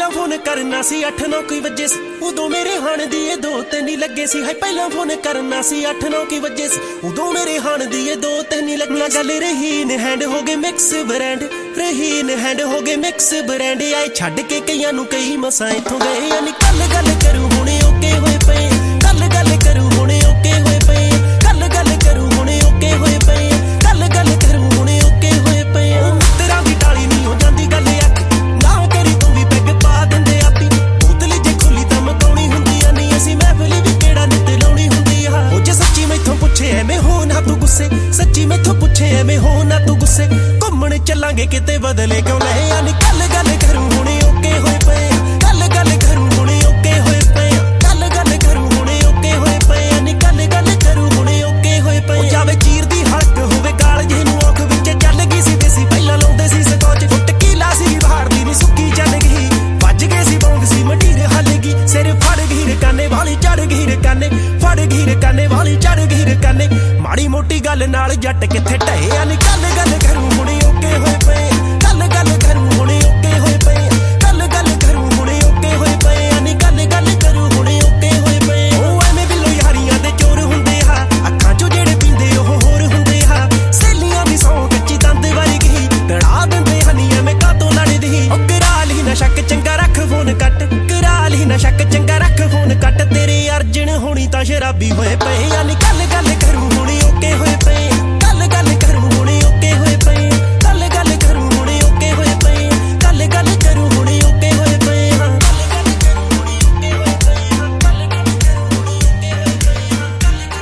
ਪਹਿਲਾਂ ਫੋਨ ਕਰਨਾ ਸੀ 8-9 ਵਜੇ ਸੀ ਉਦੋਂ ਮੇਰੇ ਹਾਣ ਦੀ ਇਹ 2-3 ਲੱਗੇ ਸੀ। ਹਾਏ ਪਹਿਲਾਂ ਫੋਨ ਕਰਨਾ ਸੀ 8-9 ਵਜੇ ਸੀ ਉਦੋਂ ਮੇਰੇ ਹਾਣ ਦੀ ਇਹ 2-3 ਲੱਗਣਾ। ਗੱਲ ਰਹੀ ਨੇ ਹੈਂਡ ਹੋ ਗਏ ਮਿਕਸ ਬ੍ਰਾਂਡ, ਰਹੀ ਨੇ ਹੈਂਡ ਹੋ ਗਏ ਮਿਕਸ ਬ੍ਰਾਂਡ। ਆਏ ਛੱਡ ਕੇ ਕਈਆਂ ਨੂੰ ਕਈ ਮਸਾਂ ਇੱਥੋਂ ਗਏ। ਯਾਨੀ ਕੱਲ ਗੱਲ ਕਰੂ ਹੁਣੇ ਓਕੇ ਹੋਏ ਪਏ, ਕੱਲ ਗੱਲ ਕਰੂ ਹੁਣੇ ਓਕੇ ਹੋਏ ਪਏ, ਕੱਲ ਗੱਲ ਕਰੂ ਹੁਣੇ ਓਕੇ ਹੋਏ ਪਏ, ਕੱਲ ਗੱਲ ਕਰੂ ਹੁਣੇ ਓਕੇ ਹੋਏ ਪਏ। ਤੇਰਾ ਦੀ ਟਾਲੀ ਨਹੀਂ ਹੋ ਜਾਂਦੀ ਗੱਲ ਅੱਖ ਨਾ ਕਰੀ ਤੂੰ ਵੀ ਪੈਗ ਪਾ ਦਿੰਦੇ ਆਪੀ। ਬੋਤਲ ਜੇ ਖੁੱਲੀ ਤਾਂ ਮਕਾਉਣੀ ਹੁੰਦੀ ਆ ਨਹੀਂ ਅਸੀਂ ਮਹਿਫਲੀ ਵੀ ਕਿਹੜਾ ਨਿੱਤ ਲਾਉਣੀ ਹੁੰਦੀ ਆ। ਉਹ ਜੇ ਸੱਚੀ ਮੈਥੋਂ ਪੁੱਛੇ ਐਵੇਂ ਹੋ ਨਾ ਤੂੰ ਗੁੱਸੇ, ਸੱਚੀ ਮੈਥੋਂ ਪੁੱਛੇ ਐਵੇਂ ਹੋ ਨਾ ਤੂੰ ਗੁੱਸੇ। ਘੁੰਮਣ ਚੱਲਾਂਗੇ ਕਿਤੇ ਬਦਲੇ ਕਿਉਂ ਲੈ। ਯਾਨੀ ਕੱਲ ਗੱਲ ਕਰੂ ਹੁਣੇ ਓਕੇ ਹੋਏ ਪਏ, ਕੱਲ ਗੱਲ ਕਰੂ ਹੁਣੇ ਓਕੇ ਹੋਏ ਪਏ, ਕੱਲ ਗੱਲ ਕਰੂ ਹੁਣੇ ਓਕੇ ਹੋਏ ਪਏ। ਯਾਨੀ ਕੱਲ ਗੱਲ ਕਰੂ ਹੁਣੇ ਓਕੇ ਹੋਏ ਪਏ। ਉਹ ਜਾਵੇ ਚੀਰ ਦੀ ਹਲਕ ਹੋਵੇ ਕਾਲ ਜਿਹੇ ਨੂੰ ਔਖ ਵਿੱਚ ਚੱਲ ਗਈ ਸੀ ਦੇਸੀ ਪਹਿਲਾਂ ਲਾਉਂਦੇ ਸੀ ਸਕੋਚ। ਫੁੱਟ ਕੀਲਾ ਸੀ ਬਾਹਰ ਦੀ ਨੀ ਸੁੱਕੀ ਚੱਲ ਗਈ, ਵੱਜ ਗਏ ਸੀ ਬੌਂਗ ਸੀ ਮਟੀਰ ਹੱਲ ਗਈ। ਸਿਰ ਫੜ ਗਈ ਰਕਾਨੇ ਵਾਲੀ ਚੜ ਗਈ ਰਕਾਨੇ, ਫੜ ਗਈ ਰਕਾਨੇ ਵਾਲੀ ਚੜ ਗਈ ਰਕਾਨੇ। ਮਾੜੀ ਮੋਟੀ ਗੱਲ ਨਾਲ ਜੱਟ ਕਿੱਥੇ ਢਏ। ਯਾਨੀ